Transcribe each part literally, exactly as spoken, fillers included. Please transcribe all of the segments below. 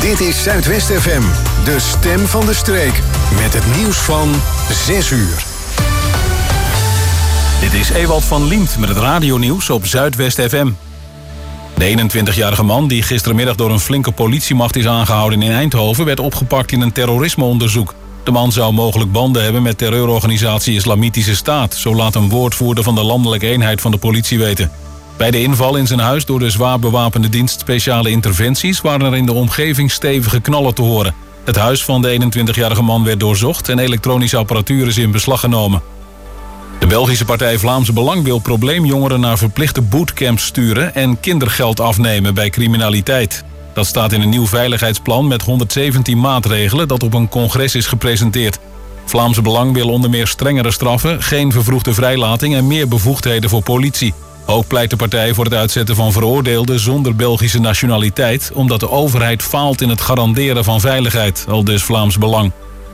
Dit is Zuidwest F M, de stem van de streek. Met het nieuws van zes uur. Dit is Ewald van Liemt met het radionieuws op Zuidwest F M. De eenentwintigjarige man die gistermiddag door een flinke politiemacht is aangehouden in Eindhoven werd opgepakt in een terrorismeonderzoek. De man zou mogelijk banden hebben met terreurorganisatie Islamitische Staat, zo laat een woordvoerder van de landelijke eenheid van de politie weten. Bij de inval in zijn huis door de zwaar bewapende dienst Speciale Interventies waren er in de omgeving stevige knallen te horen. Het huis van de eenentwintigjarige man werd doorzocht en elektronische apparatuur is in beslag genomen. De Belgische partij Vlaamse Belang wil probleemjongeren naar verplichte bootcamps sturen en kindergeld afnemen bij criminaliteit. Dat staat in een nieuw veiligheidsplan met honderdzeventien maatregelen dat op een congres is gepresenteerd. Vlaamse Belang wil onder meer strengere straffen, geen vervroegde vrijlating en meer bevoegdheden voor politie. Ook pleit de partij voor het uitzetten van veroordeelden zonder Belgische nationaliteit, omdat de overheid faalt in het garanderen van veiligheid, aldus Vlaams Belang.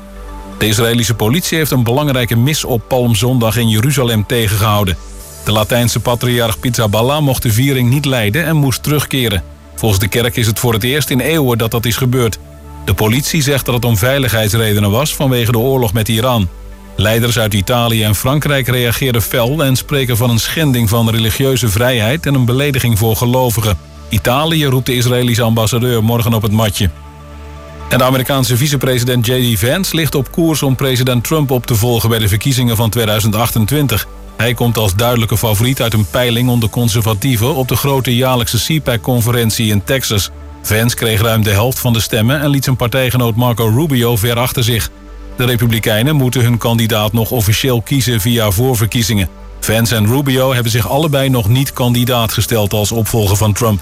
De Israëlische politie heeft een belangrijke mis op Palmzondag in Jeruzalem tegengehouden. De Latijnse patriarch Pizzaballa mocht de viering niet leiden en moest terugkeren. Volgens de kerk is het voor het eerst in eeuwen dat dat is gebeurd. De politie zegt dat het om veiligheidsredenen was vanwege de oorlog met Iran. Leiders uit Italië en Frankrijk reageerden fel en spreken van een schending van religieuze vrijheid en een belediging voor gelovigen. Italië roept de Israëlische ambassadeur morgen op het matje. En de Amerikaanse vicepresident J D Vance ligt op koers om president Trump op te volgen bij de verkiezingen van tweeduizend achtentwintig. Hij komt als duidelijke favoriet uit een peiling onder conservatieven op de grote jaarlijkse C PAC-conferentie in Texas. Vance kreeg ruim de helft van de stemmen en liet zijn partijgenoot Marco Rubio ver achter zich. De Republikeinen moeten hun kandidaat nog officieel kiezen via voorverkiezingen. Vance en Rubio hebben zich allebei nog niet kandidaat gesteld als opvolger van Trump.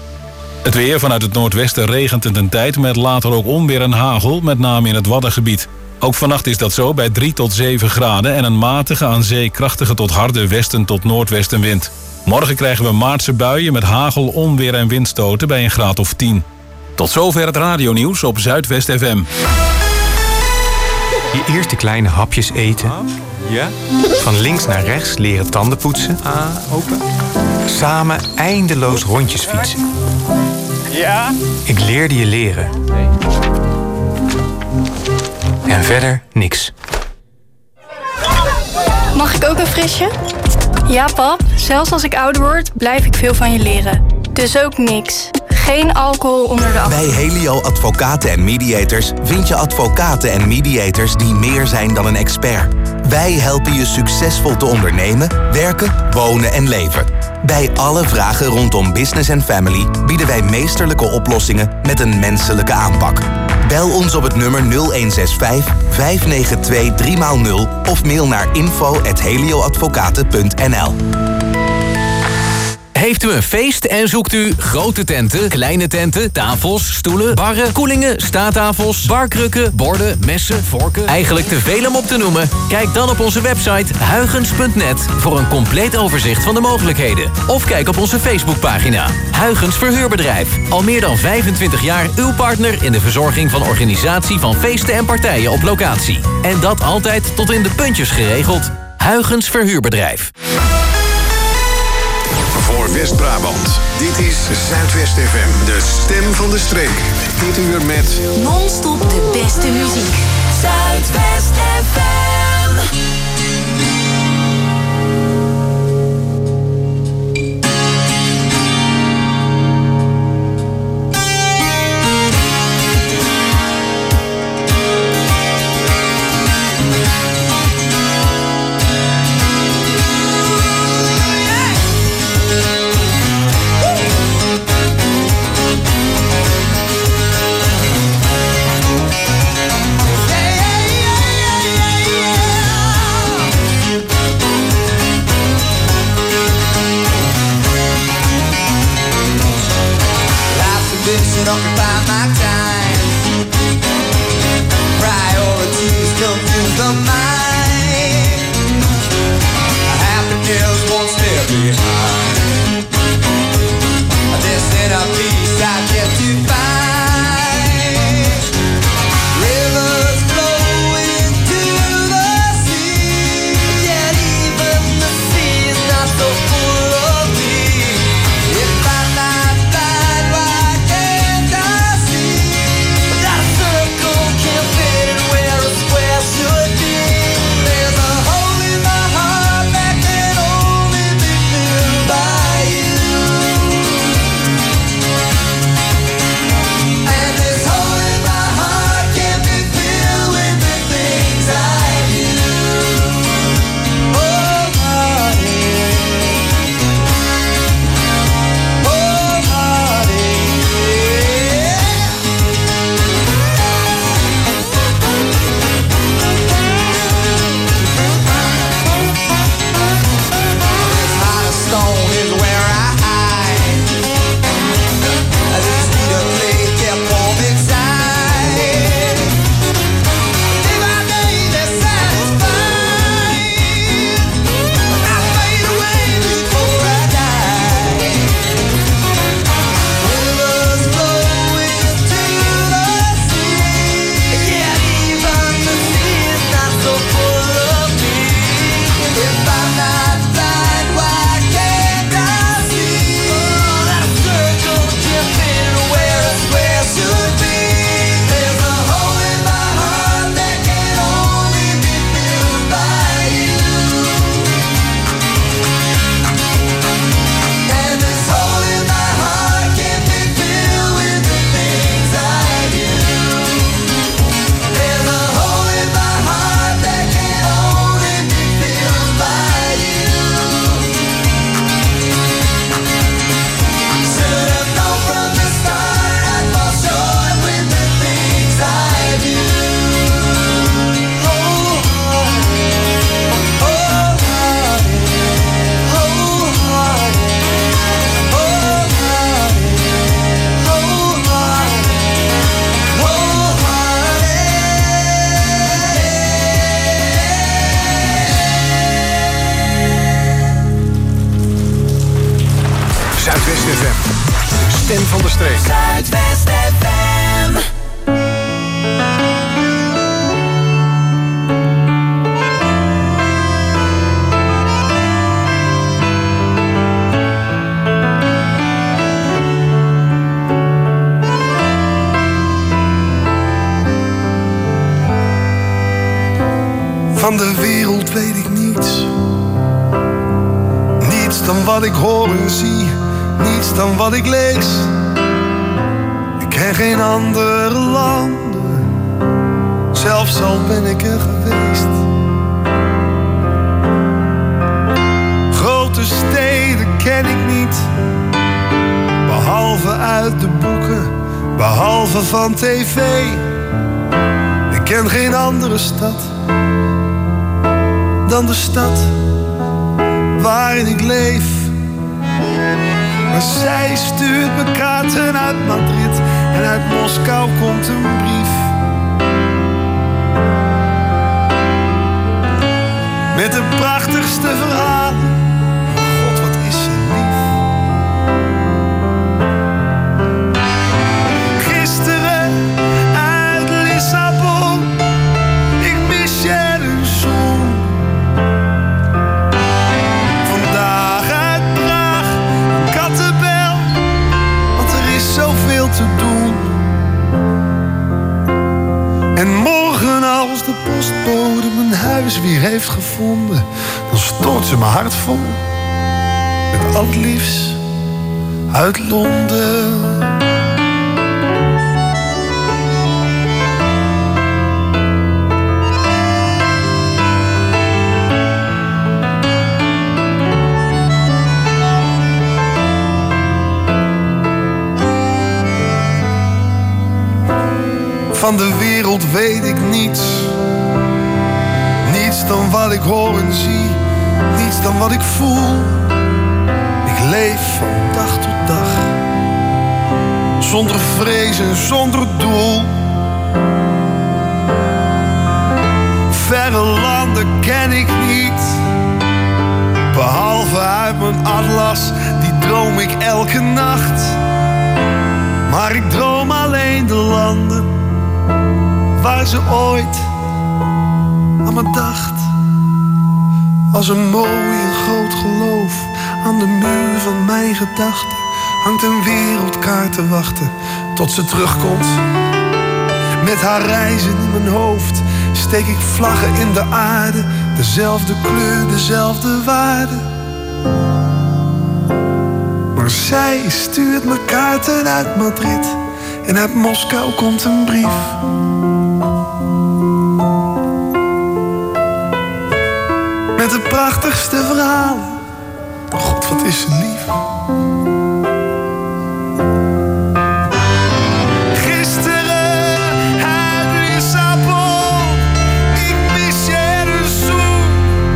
Het weer: vanuit het noordwesten regent het een tijd met later ook onweer en hagel, met name in het Waddengebied. Ook vannacht is dat zo bij drie tot zeven graden en een matige aan zee krachtige tot harde westen tot noordwestenwind. Morgen krijgen we maartse buien met hagel, onweer en windstoten bij een graad of tien. Tot zover het radionieuws op Zuidwest F M. Je eerste kleine hapjes eten. Ja? Van links naar rechts leren tanden poetsen. Ah, open. Samen eindeloos rondjes fietsen. Ja? Ik leerde je leren. Nee. En verder niks. Mag ik ook een frisje? Ja, pap. Zelfs als ik ouder word, blijf ik veel van je leren. Dus ook niks. Geen alcohol onder de afstand. Bij Helio Advocaten en Mediators vind je advocaten en mediators die meer zijn dan een expert. Wij helpen je succesvol te ondernemen, werken, wonen en leven. Bij alle vragen rondom business en family bieden wij meesterlijke oplossingen met een menselijke aanpak. Bel ons op het nummer nul een zes vijf, vijf negen twee, drie nul of mail naar info at helioadvocaten punt n l. Heeft u een feest en zoekt u grote tenten, kleine tenten, tafels, stoelen, barren, koelingen, staattafels, barkrukken, borden, messen, vorken? Eigenlijk te veel om op te noemen? Kijk dan op onze website huygens punt net voor een compleet overzicht van de mogelijkheden. Of kijk op onze Facebookpagina. Huygens Verhuurbedrijf. Al meer dan vijfentwintig jaar uw partner in de verzorging van organisatie van feesten en partijen op locatie. En dat altijd tot in de puntjes geregeld. Huygens Verhuurbedrijf. Voor West-Brabant. Dit is Zuidwest F M, de stem van de streek. Dit uur met non-stop de beste muziek. Zuidwest F M. Occupy my time. Priorities confuse the mind. Happiness won't stay behind. This inner peace I've yet to find. Rivers flow into the sea, yet even the sea is not so full of me. If I'm not blind, why can't I see? Streek. Zuidwest F M. Van de wereld weet ik niets. Niets dan wat ik hoor en zie. Niets dan wat ik lees. Ik ken geen andere landen. Zelfs al ben ik er geweest. Grote steden ken ik niet. Behalve uit de boeken. Behalve van tv. Ik ken geen andere stad dan de stad waarin ik leef. Maar zij stuurt me kaarten uit Madrid en uit Moskou komt een brief. Met de prachtigste verhalen. God, wat is ze lief. Gisteren uit Lissabon, ik mis je een zoen. Vandaag uit Praag, een kattenbel, want er is zoveel te doen. En morgen als de postbode mijn huis weer heeft gevonden, dan stort ze mijn hart vol met al het liefst uit Londen. Van de wereld weet ik niets. Niets dan wat ik hoor en zie. Niets dan wat ik voel. Ik leef van dag tot dag. Zonder vrees en zonder doel. Verre landen ken ik niet. Behalve uit mijn atlas, die droom ik elke nacht. Maar ik droom alleen de landen waar ze ooit aan me dacht. Als een mooi en groot geloof aan de muur van mijn gedachten hangt een wereldkaart te wachten tot ze terugkomt. Met haar reizen in mijn hoofd steek ik vlaggen in de aarde. Dezelfde kleur, dezelfde waarde. Maar zij stuurt me kaarten uit Madrid en uit Moskou komt een brief. Met de prachtigste verhalen. God, wat is ze lief. Gisteren uit Lissabon, ik mis je een zoen.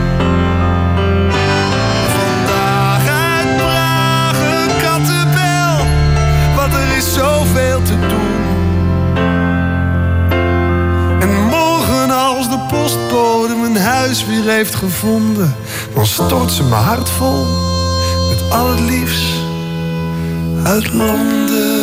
Vandaag uit Praag, een kattenbel, want er is zoveel te doen. En morgen als de postbode mijn huis weer heeft gevonden, dan stort ze mijn hart vol met al het liefst uit Londen.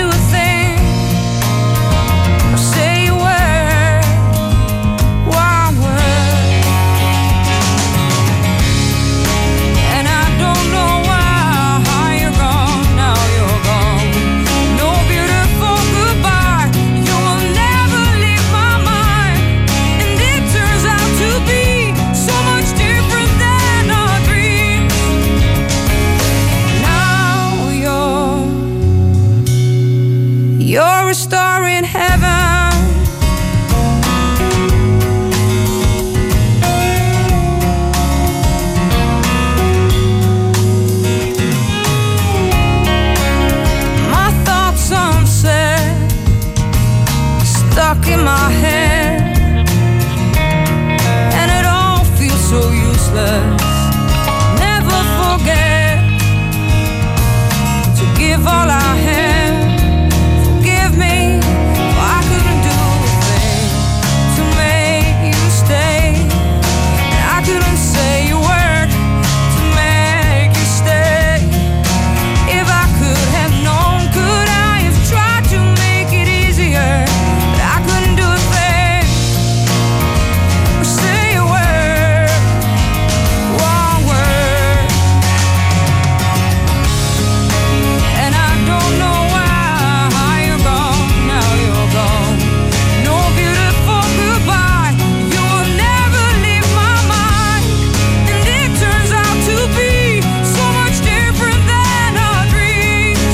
Wow. couldn't say a word to make you stay. If I could have known, could I have tried to make it easier? But I couldn't do a thing or say a word, one word. And I don't know why you're gone, now you're gone. No beautiful goodbye, you will never leave my mind. And it turns out to be so much different than our dreams.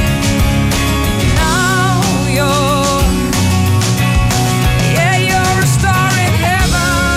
Now you're, yeah, you're a star in heaven.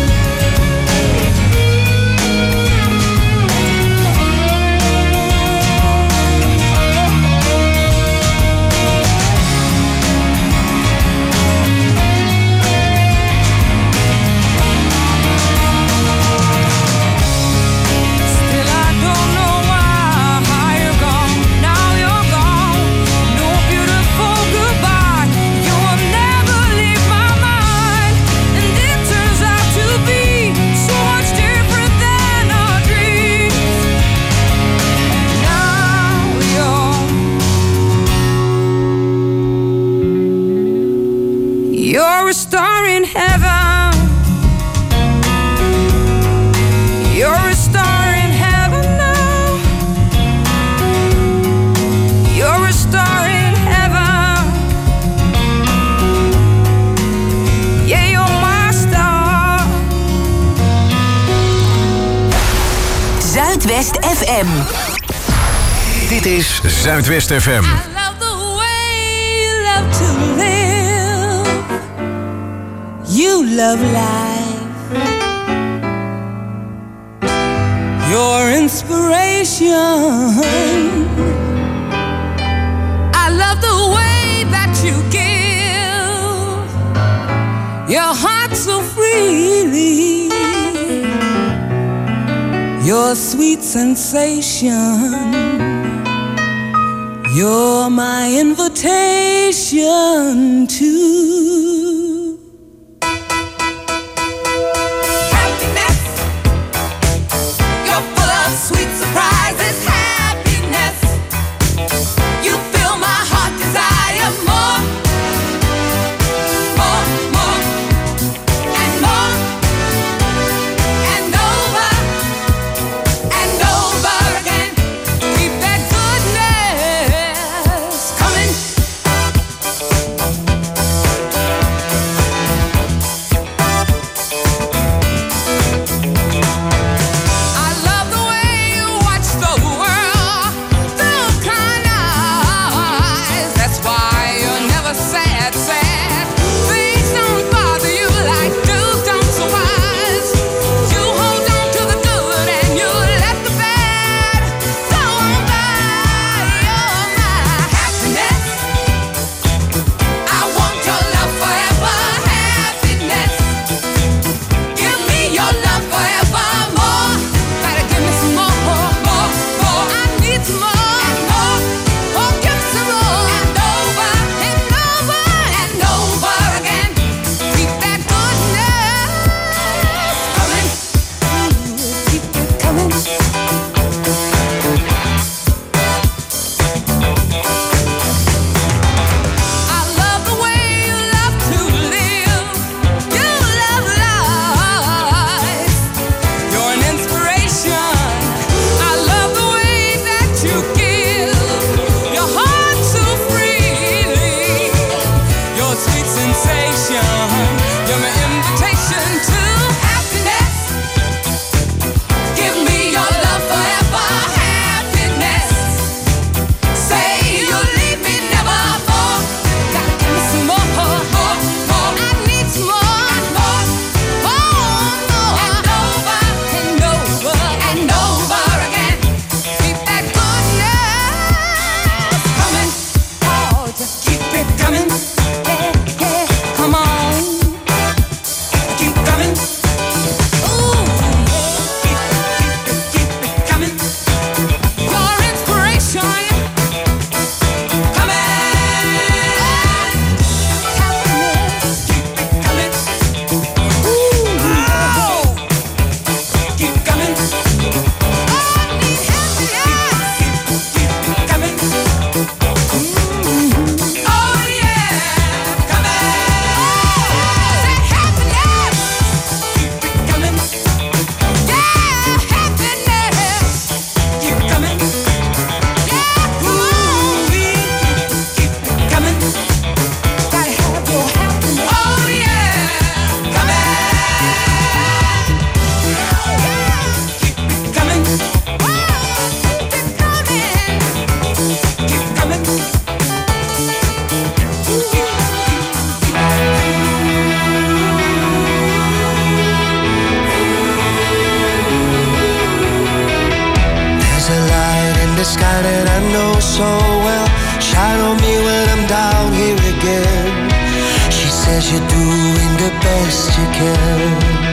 Still I don't know why you're gone, now you're gone. No beautiful goodbye, you will never leave my mind. And it turns out to be so much different than our dreams. Now you're, you're a star in heaven. You're a star in heaven now. You're a star in heaven. Yeah, you're my star. Zuidwest F M. Dit is Zuidwest F M. I love the way you love to live. You love life. Your inspiration. I love the way that you give your heart so freely. Your sweet sensation. You're my invitation to happiness. You're full of sweet surprises, happiness. You fill my heart desire more, more, more, and more, and over, and over again. Keep that goodness coming. sky that I know so well. Shine on me when I'm down here again. She says you're doing the best you can.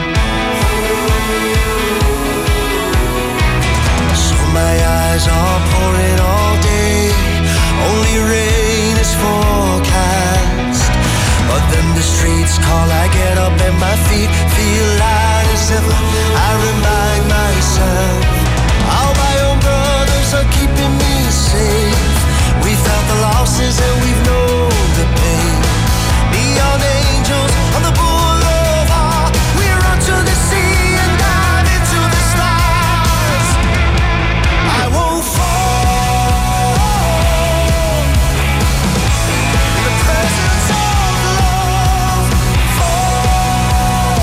So my eyes are pouring all day. Only rain is forecast. But then the streets call, I get up and my feet feel light as ever. I remind myself how my own brothers are keeping me safe. We felt the losses and we've known the pain. Neon angels on the boulevard. We run to the sea and dive into the stars. I won't fall in the presence of love. Fall.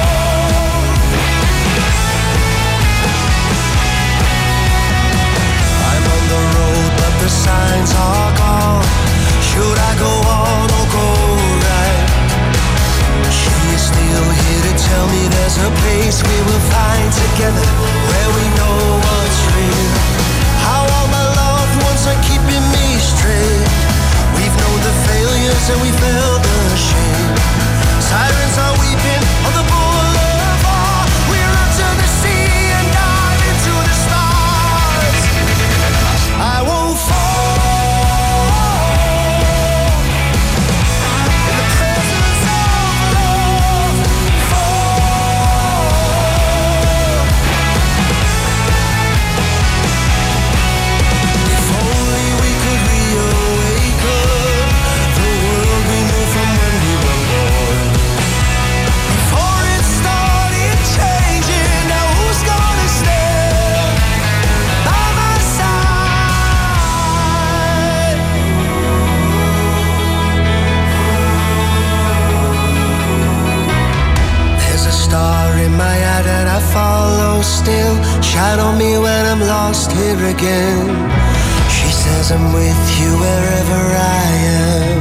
I'm on the road, but the signs are gone. Should I go on or go right? She is still here to tell me there's a place we will find together, where we know what's real. How all my loved ones are keeping me straight. We've known the failures and we felt the shame. Sirens are weeping on the boulevard. We run to the sea and dive into the stars. I won't fall. My eye that I follow still. Shine on me when I'm lost here again. She says I'm with you wherever I am.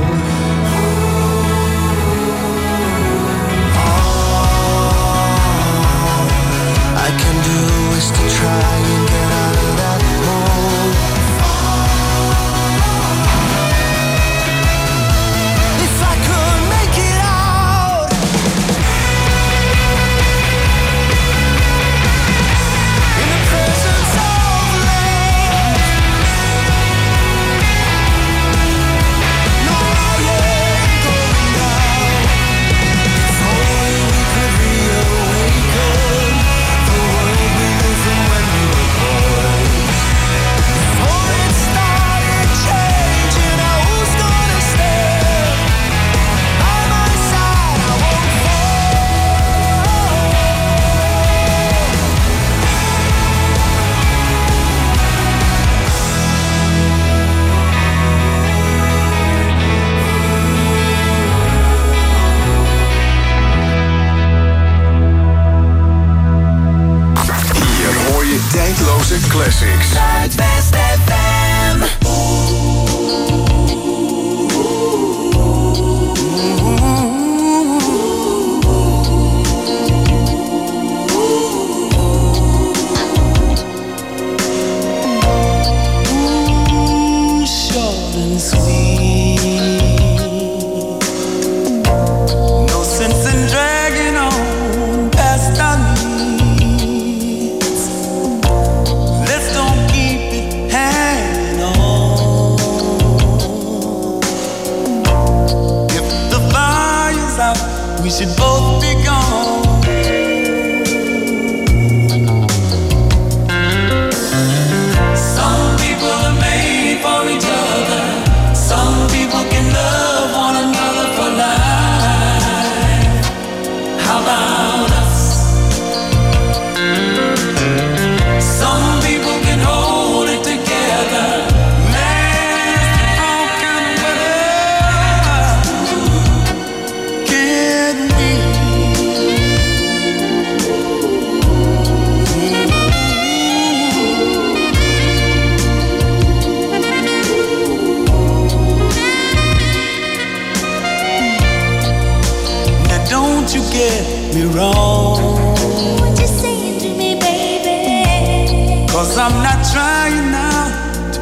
All I can do is to try and get out of that hole. If I could make it out. In the presence of love. No, I ain't going down. If only we could reawaken the world we knew from when we were boys. Before it started changing, now who's gonna stand by my side? I won't Hier hoor je tijdloze classics. Zuidwest F M. Short and sweet. No sense in dragging on past our needs. Let's don't keep it hanging on. If the fire's out, we should both be gone. Some people are made for each other. Some people can love one another for life. How about us? Some people can hold it together. Last all kind of weather. Can we? Now don't you get me wrong. What you saying to me, baby? Cause I'm not trying now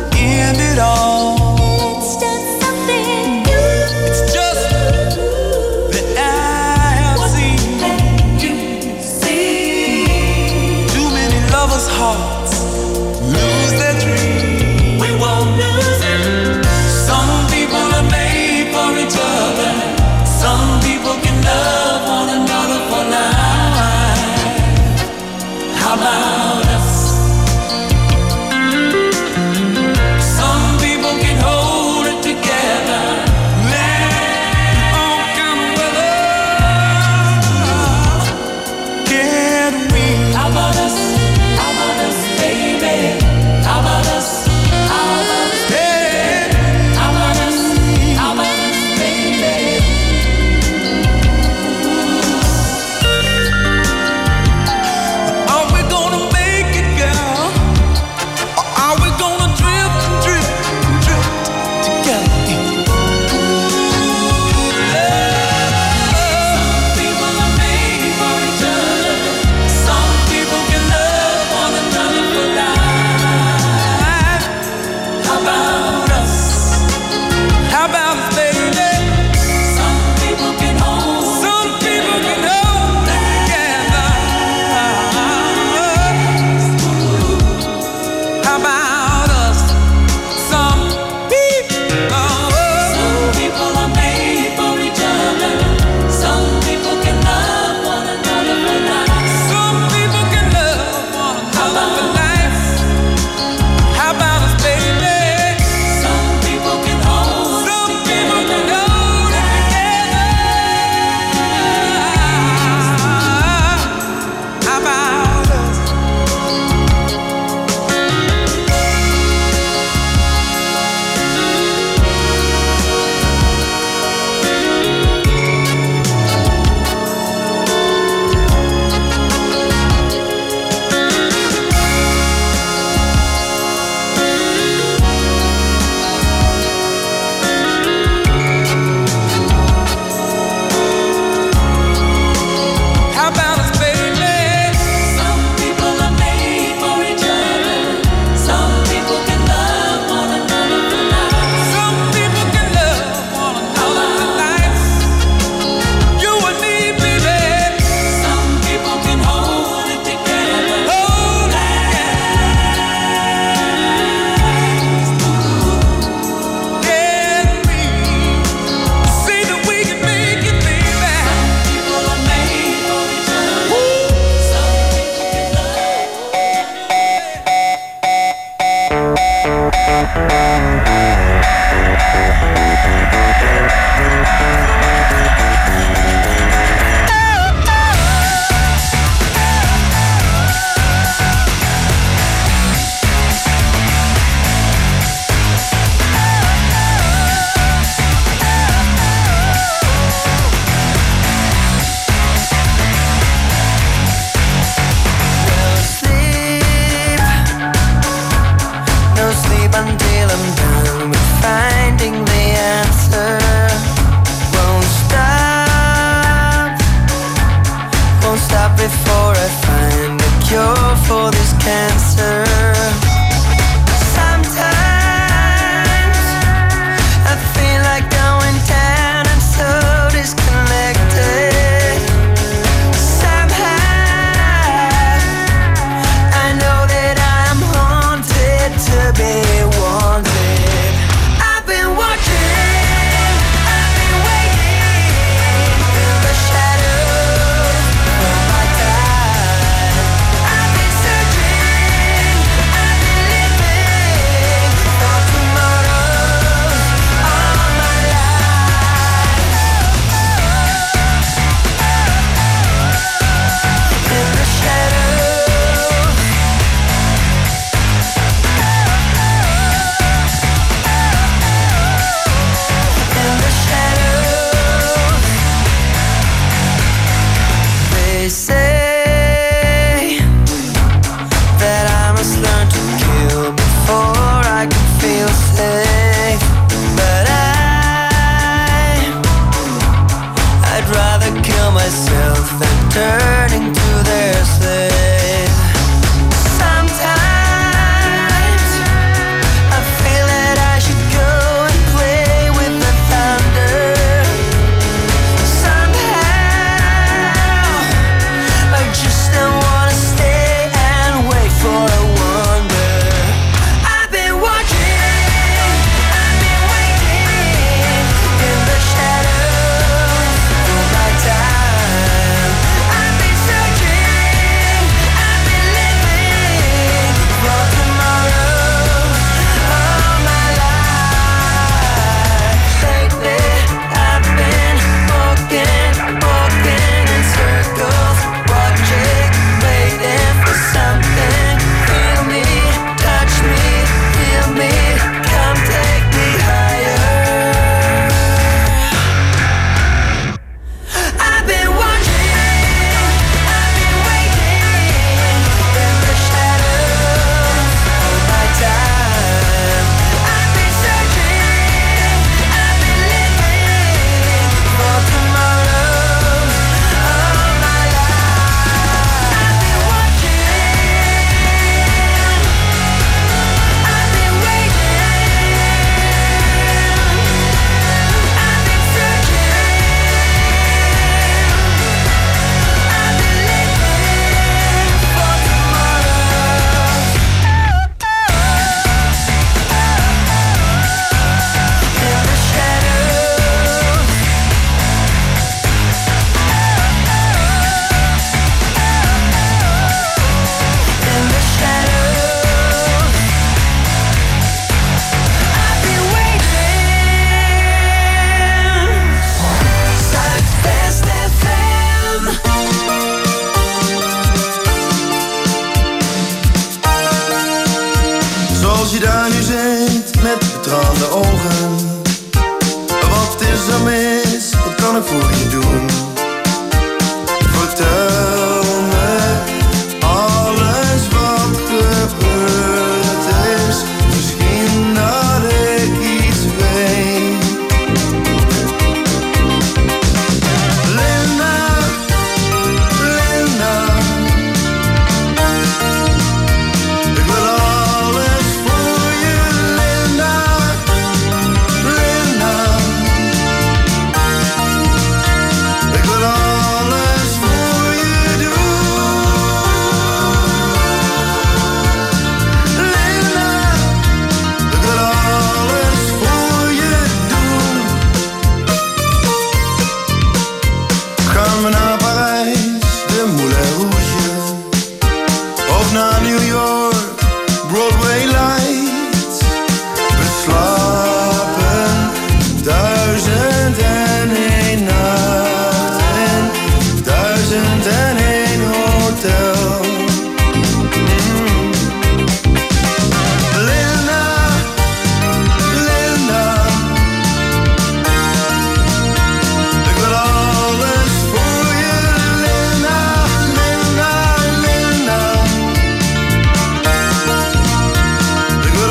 lovers' hearts lose their dreams. We won't lose it. Some people are made for each other. Some people can love one another for life. How about us? Some people can hold it together. Let all kind of weather. Can we? How about us? How about us? aan de ogen. Wat is er mis? Wat kan ik voor je doen? Vertel me alles wat gebeurd is. Misschien dat ik iets weet. Linda, Linda, ik wil alles voor je. Linda, Linda, ik wil alles voor je doen. Linda, ik wil alles voor je doen. Gaan we naar Parijs, de Moulin Rouge, of naar New York, Broadway Lights. We slapen duizend en één nacht in duizend en één hotel. Mm. Linda, Linda, ik wil alles voor je. Linda, Linda, Linda, ik wil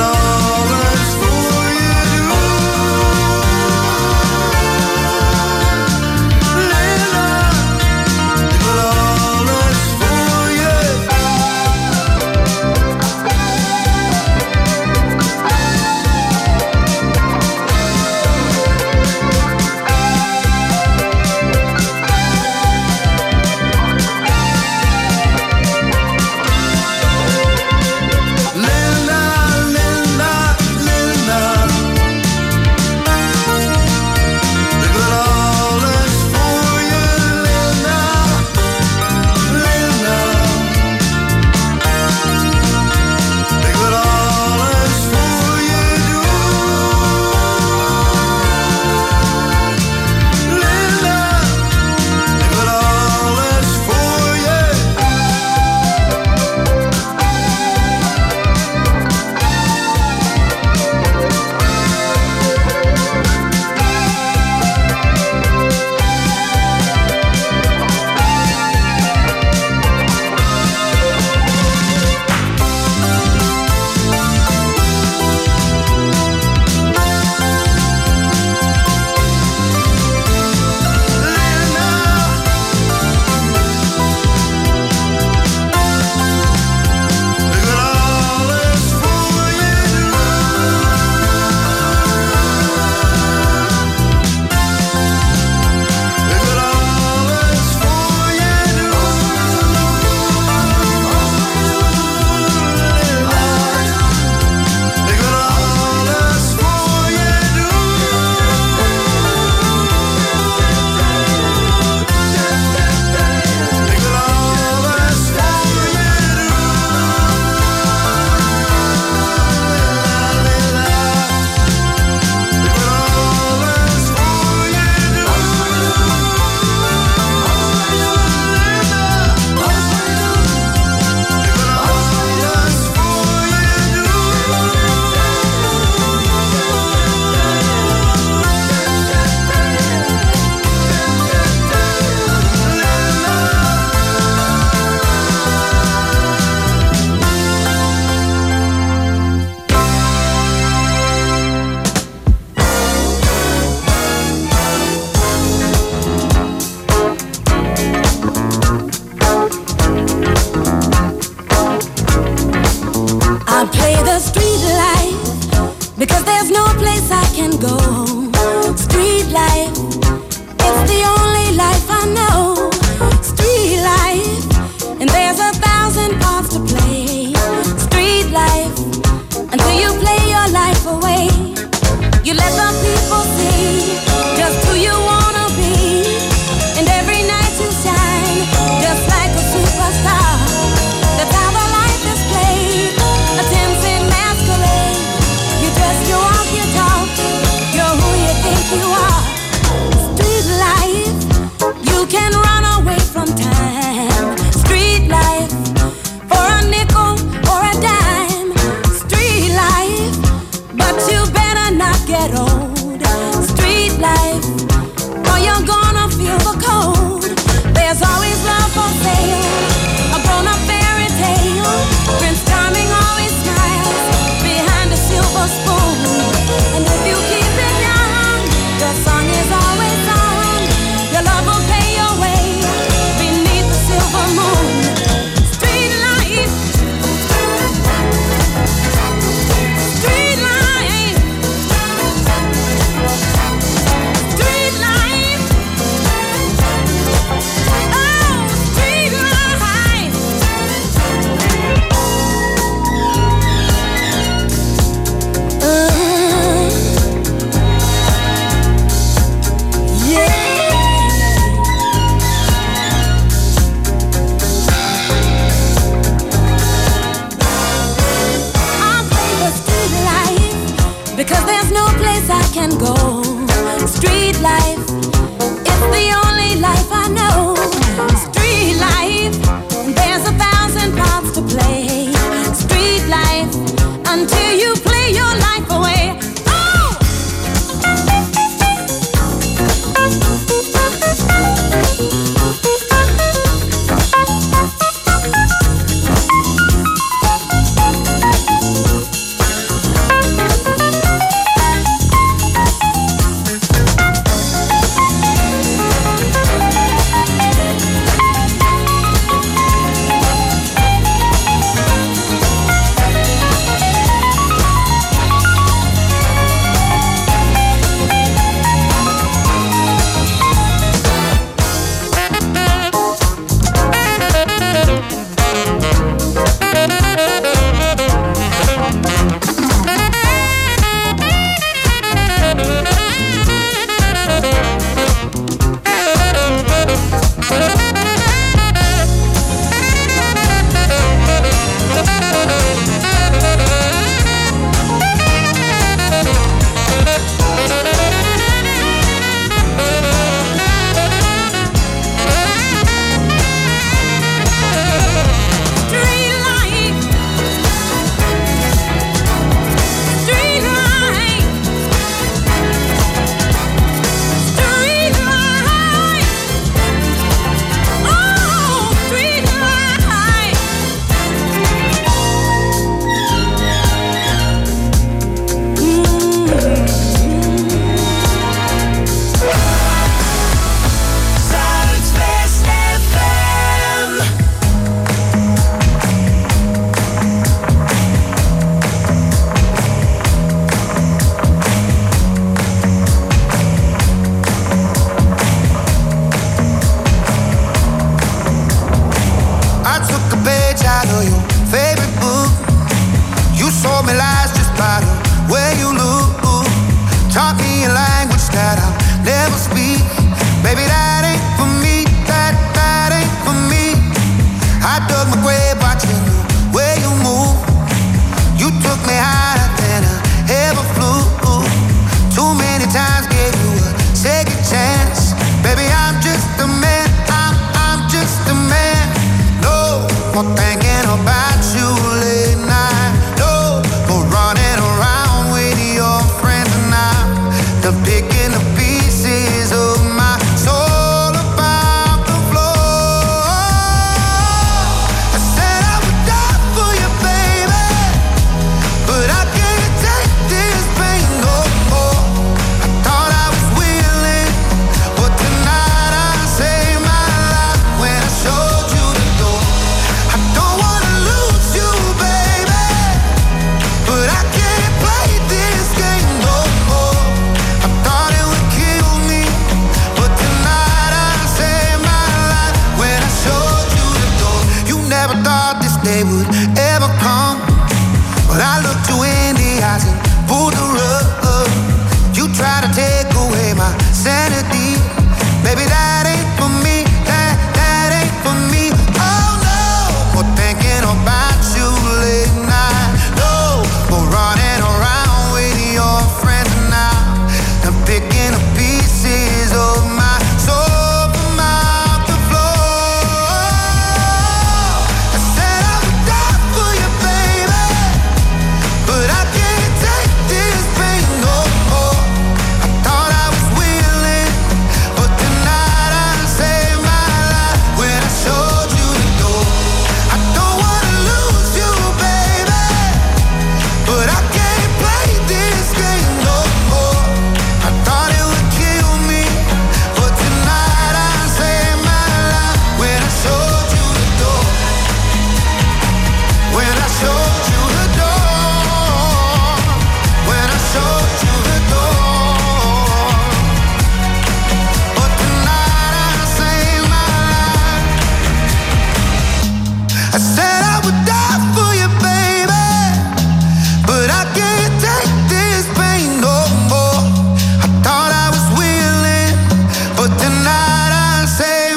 life, there's a thousand parts to play. Street life, until you play your life away. Oh!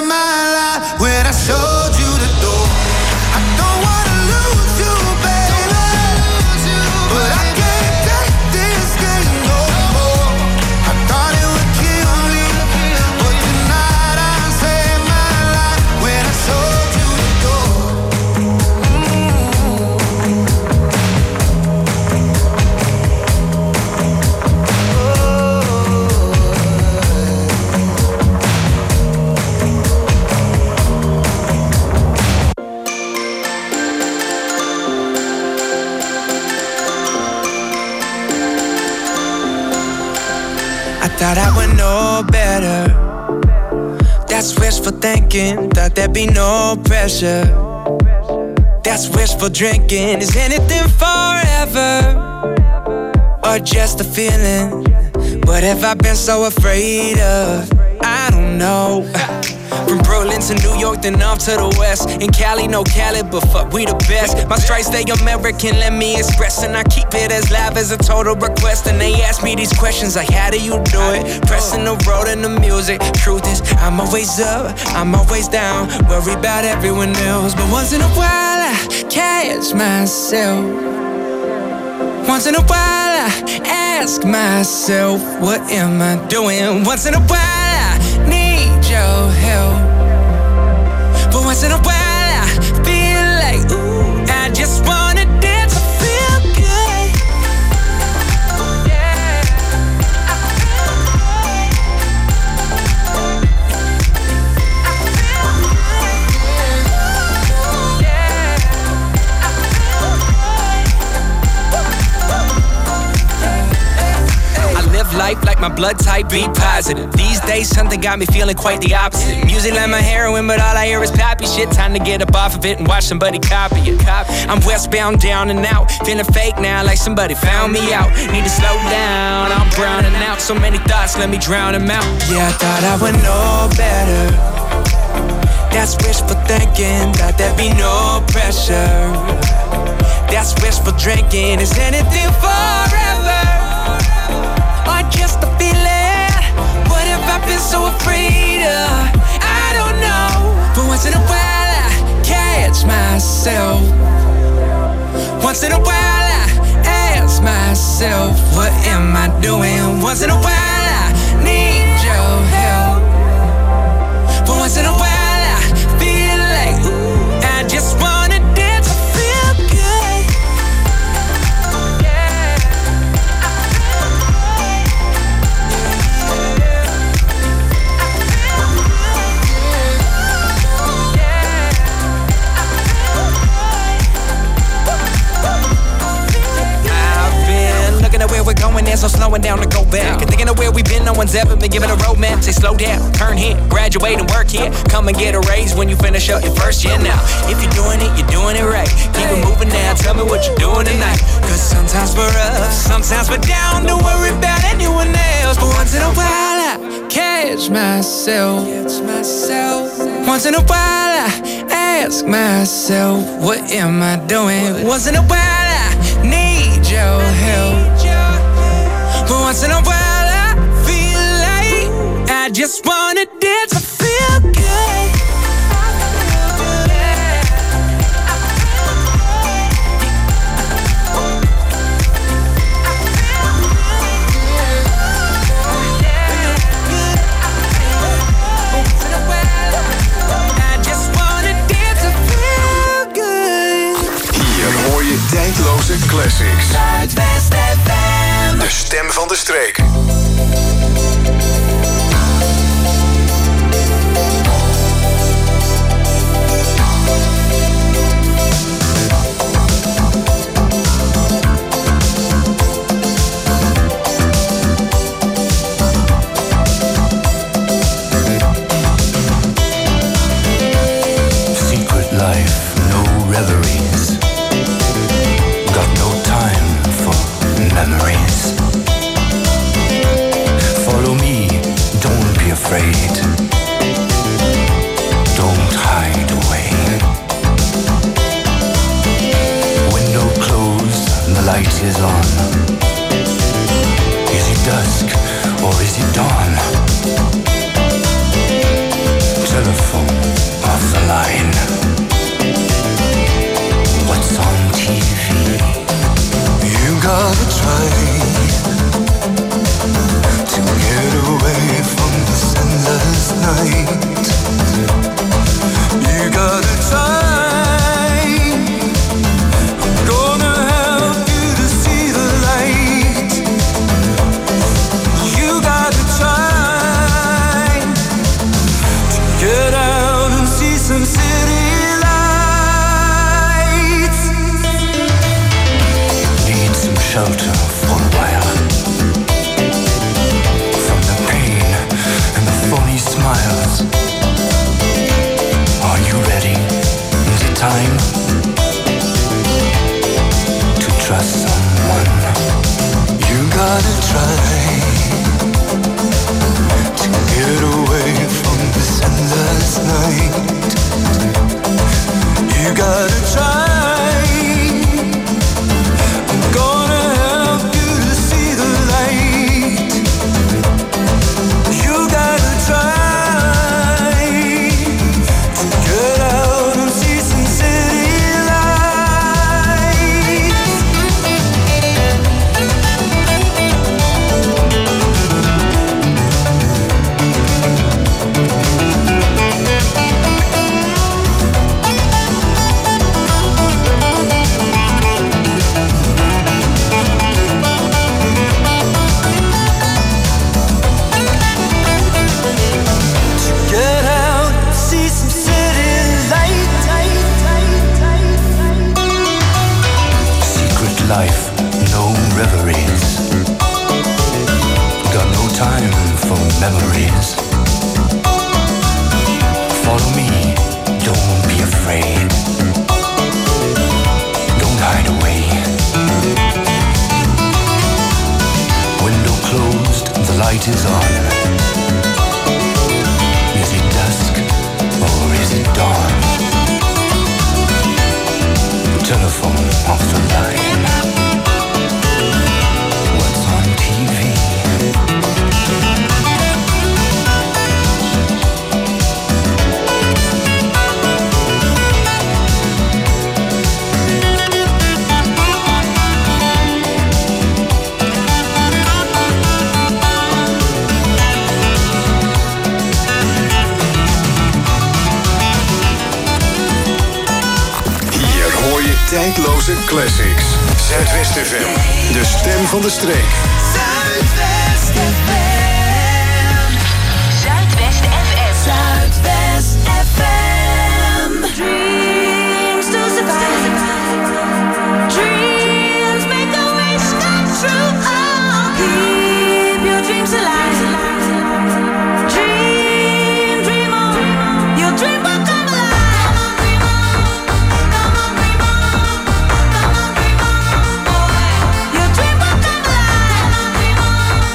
Showed you the door. I don't wanna lose you, baby. I thought I would know better. That's wishful thinking, thought there'd be no pressure. That's wishful drinking, is anything forever? Or just a feeling? What have I been so afraid of? I don't know. From Berlin to New York, then off to the west. In Cali, no Cali, but fuck, we the best. My stripes, they American, let me express. And I keep it as live as a total request. And they ask me these questions like, how do you do it? Pressing the road and the music. Truth is, I'm always up, I'm always down. Worry about everyone else. But once in a while, I catch myself. Once in a while, I ask myself, what am I doing? Once in a while, I need your help. But once in a while, I feel like, ooh, I just wanna dance to feel good. Yeah, I feel good. I feel good. Yeah, I feel good. I live life like my blood type be positive. These days something got me feeling quite the opposite. Music like my heroin, but all I hear is pappy shit. Time to get up off of it and watch somebody copy it. I'm westbound, down and out, feeling fake now like somebody found me out. Need to slow down, I'm browning out. So many thoughts, let me drown them out. Yeah, I thought I would know better. That's wishful thinking, thought there'd be no pressure. That's wishful drinking, is anything forever? Or just a feeling? What have I been so afraid of? I don't know. But once in a while I catch myself. Once in a while I ask myself, what am I doing? Once in a while I need your help. But once in a while I feel like, ooh, I just wanna dance to feel good. Yeah, I feel good. Where we're going, there's no slowing down to go back. And thinking of where we've been, no one's ever been given a roadmap. Say slow down, turn here, graduate and work here. Come and get a raise when you finish up your first year now. If you're doing it, you're doing it right. Keep it moving now, tell me what you're doing tonight. Cause sometimes we're up, sometimes we're down. Don't worry about anyone else. But once in a while I catch myself. Once in a while I ask myself, what am I doing? Once in a while I need your help. But once in a while I feel like I just wanna dance to feel good. I just wanna dance to feel good. Hier hoor je tijdloze classics. Zuidwest F M. De stem van de streek. Secret life, no reveries. Got no time for memories. Follow me, don't be afraid. Don't hide away. Window closed, the light is on. Is it dusk or is it dawn? Telephone off the line. What's on T V? You gotta try to get away from this endless night. You gotta try. I'm gonna help you to see the light. You gotta try to get out and see some city lights. Need some shelter for a while from life, no reveries. Got no time for memories. Follow me, don't be afraid. Don't hide away. Window closed, the light is on. Is it dusk or is it dawn? Telephone off the line. What's on T V? Tijdloze classics. Zuidwest F M. De stem van de streek. Zuidwest F M. Zuidwest F M. Zuidwest F M. Dreams to survive. Dreams make the wish come true. Oh, keep your dreams alive. Dream, dream on. Your dream will come alive. Your dream will come alive.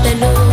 they know.